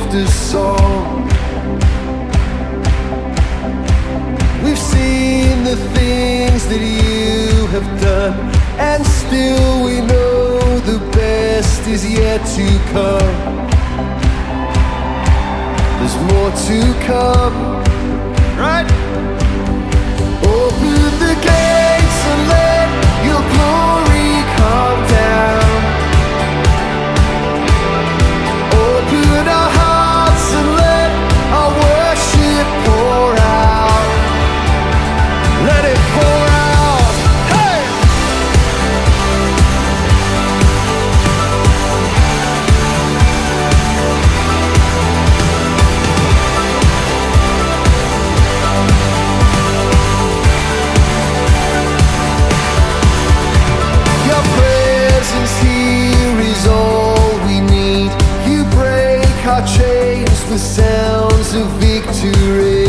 after song. We've seen the things that you have done, and still we know the best is yet to come. There's more to come, right? Open the gates and let your glory come down. Open our hearts and let our worship pour out. Let it pour out. Hey! Your presence here is all we need. You break our chains with sounds of victory.